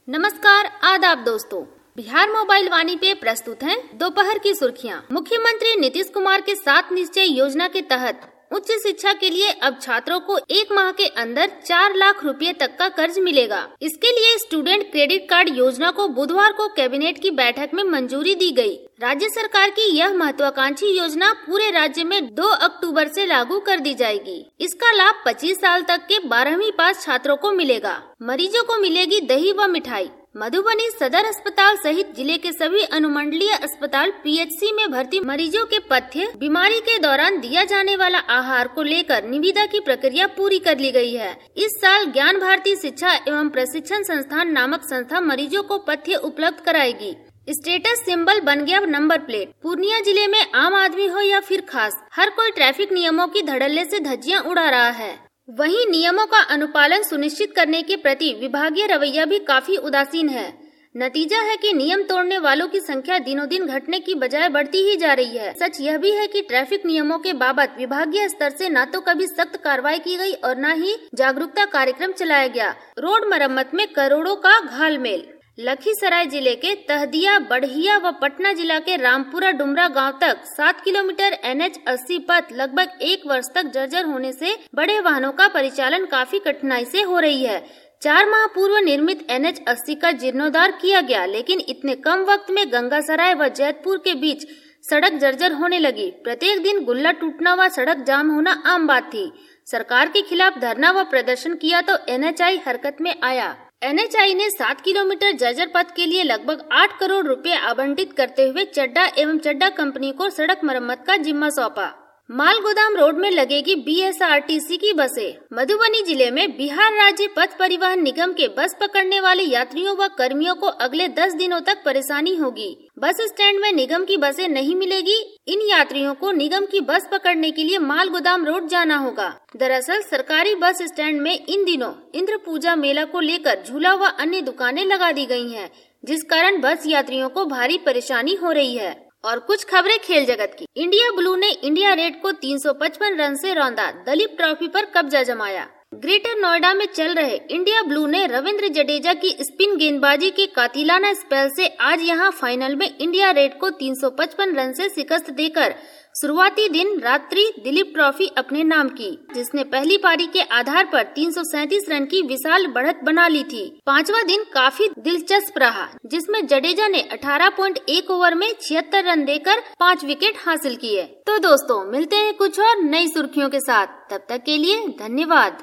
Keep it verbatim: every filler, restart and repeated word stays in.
नमस्कार, आदाब दोस्तों। बिहार मोबाइल वाणी पे प्रस्तुत हैं दोपहर की सुर्खियां। मुख्यमंत्री नीतीश कुमार के सात निश्चय योजना के तहत उच्च शिक्षा के लिए अब छात्रों को एक माह के अंदर चार लाख रुपए तक का कर्ज मिलेगा। इसके लिए स्टूडेंट क्रेडिट कार्ड योजना को बुधवार को कैबिनेट की बैठक में मंजूरी दी गई। राज्य सरकार की यह महत्वाकांक्षी योजना पूरे राज्य में दो अक्टूबर से लागू कर दी जाएगी। इसका लाभ पच्चीस साल तक के बारहवीं पास छात्रों को मिलेगा। मरीजों को मिलेगी दही व मिठाई। मधुबनी सदर अस्पताल सहित जिले के सभी अनुमंडलीय अस्पताल पीएचसी में भर्ती मरीजों के पथ्य बीमारी के दौरान दिया जाने वाला आहार को लेकर निविदा की प्रक्रिया पूरी कर ली गई है। इस साल ज्ञान भारती शिक्षा एवं प्रशिक्षण संस्थान नामक संस्था मरीजों को पथ्य उपलब्ध कराएगी। स्टेटस सिंबल बन गया नंबर प्लेट। पूर्णिया जिले में आम आदमी हो या फिर खास, हर कोई ट्रैफिक नियमों की धड़ल्ले से धज्जियां उड़ा रहा है। वहीं नियमों का अनुपालन सुनिश्चित करने के प्रति विभागीय रवैया भी काफी उदासीन है। नतीजा है कि नियम तोड़ने वालों की संख्या दिनों दिन घटने की बजाय बढ़ती ही जा रही है। सच यह भी है कि ट्रैफिक नियमों के बाबत विभागीय स्तर से न तो कभी सख्त कार्रवाई की गई और न ही जागरूकता कार्यक्रम चलाया गया। रोड मरम्मत में करोड़ों का घालमेल। लखीसराय जिले के तहदिया, बढ़िया व पटना जिला के रामपुरा डुमरा गांव तक सात किलोमीटर एन एच अस्सी पथ लगभग एक वर्ष तक जर्जर होने से बड़े वाहनों का परिचालन काफी कठिनाई से हो रही है। चार माह पूर्व निर्मित एन एच अस्सी का जीर्णोद्धार किया गया, लेकिन इतने कम वक्त में गंगासराय व जैतपुर के बीच सड़क जर्जर होने लगी। प्रत्येक दिन गुल्ला टूटना व सड़क जाम होना आम बात थी। सरकार के खिलाफ धरना व प्रदर्शन किया तो एन एच आई हरकत में आया। एन एच आई ने सात किलोमीटर जर्जर पथ के लिए लगभग आठ करोड़ रुपए आवंटित करते हुए चड्डा एवं चड्डा कंपनी को सड़क मरम्मत का जिम्मा सौंपा। माल गोदाम रोड में लगेगी B S R T C की बसें। मधुबनी जिले में बिहार राज्य पथ परिवहन निगम के बस पकड़ने वाले यात्रियों व कर्मियों को अगले दस दिनों तक परेशानी होगी। बस स्टैंड में निगम की बसें नहीं मिलेगी। इन यात्रियों को निगम की बस पकड़ने के लिए माल गोदाम रोड जाना होगा। दरअसल सरकारी बस स्टैंड में इन दिनों इंद्र पूजा मेला को लेकर झूला व अन्य दुकानें लगा दी गई हैं, जिस कारण बस यात्रियों को भारी परेशानी हो रही है। और कुछ खबरें खेल जगत की। इंडिया ब्लू ने इंडिया रेड को तीन सौ पचपन रन से रौंदा, दलीप ट्रॉफी पर कब्जा जमाया। ग्रेटर नोएडा में चल रहे इंडिया ब्लू ने रविंद्र जडेजा की स्पिन गेंदबाजी के कातिलाना स्पेल से आज यहां फाइनल में इंडिया रेड को तीन सौ पचपन रन से शिकस्त देकर शुरुआती दिन रात्रि दिलीप ट्रॉफी अपने नाम की, जिसने पहली पारी के आधार पर तीन सौ सैंतीस रन की विशाल बढ़त बना ली थी। पांचवा दिन काफी दिलचस्प रहा, जिसमें जडेजा ने अठारह पॉइंट एक ओवर में छिहत्तर रन देकर पाँच विकेट हासिल किए। तो दोस्तों, मिलते हैं कुछ और नई सुर्खियों के साथ। तब तक के लिए धन्यवाद।